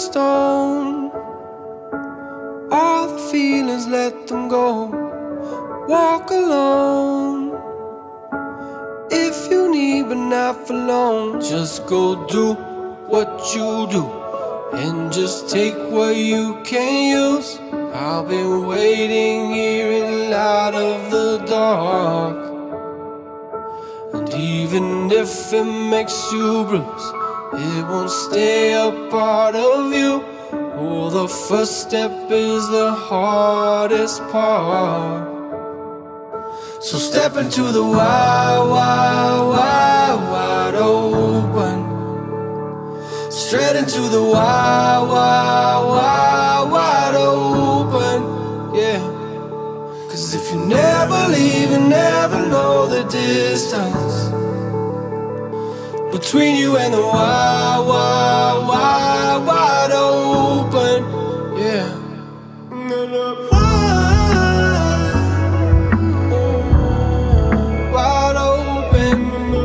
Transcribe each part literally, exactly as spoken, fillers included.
stone. All the feelings, let them go. Walk alone. If you need but not for long, just go do what you do, and just take what you can use. I'll be waiting here in light of the dark. And even if it makes you bruise, it won't stay a part of you. Oh, the first step is the hardest part. So step into the wide, wide, wide, wide open. Straight into the wide, wide, wide, wide open. Yeah. Cause if you never leave, you never know the distance between you and the wide, wide, wide, wide open. Yeah. Wide open.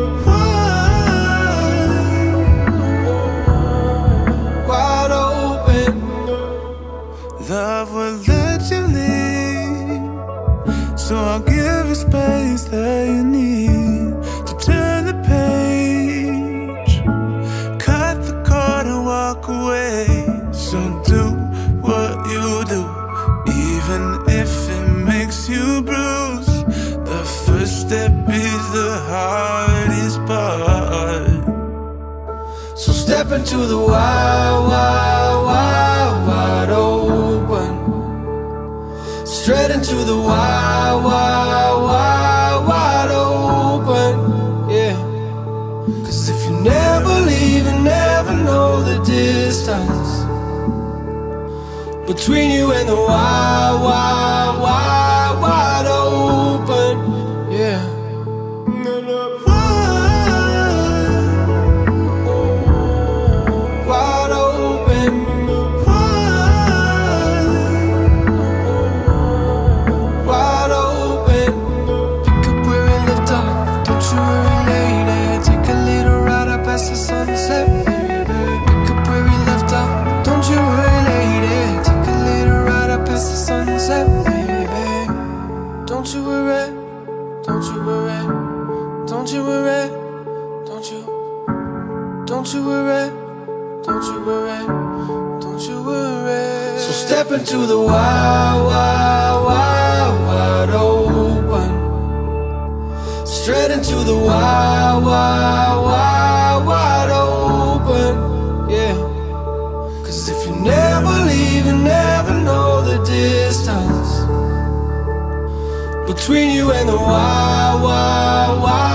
Wide open. Love will let you leave, so I'll give you space that you need to turn the page, cut the cord and walk away. So do what you do, even if it makes you bruise. The first step is the hardest part. So step into the wide, wide, wide, wide open. Straight into the wide, wide, wide, wide open. Yeah. Cause if you never leave, you never know the distance between you and the wide, wide, wide, wide open. Yeah. Wide open. Wide open. Pick up where we left off, don't you worry, lady. Take a little ride up past the sunset, baby. Pick up where we left off, don't you worry, lady. Take a little ride up past the sunset, baby. Don't you worry, don't you worry, don't you worry, don't you, don't you worry, don't you worry, don't you worry. So step into the wide, wide, wide, wide open. Straight into the wide, wide, wide, wide open. Yeah. Cause if you never leave, you never know the distance between you and the wide, wide, wide